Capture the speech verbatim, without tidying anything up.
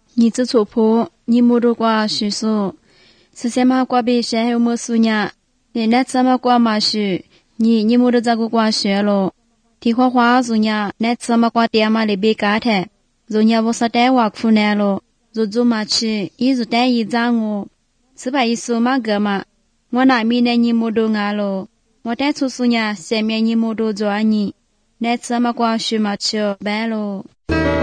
你这错婆，你莫多瓜许说，是什么瓜比谁有莫苏呀？你那怎么瓜嘛许？你你莫多这个瓜学了，提花花做呀，那怎么瓜爹嘛里别干的，做呀我说带娃苦难了，做做嘛去，一直带一张我，是把一说嘛个嘛，我那米呢你莫多爱了，我带出说呀，下面你莫多做你，那怎么瓜许嘛去白了。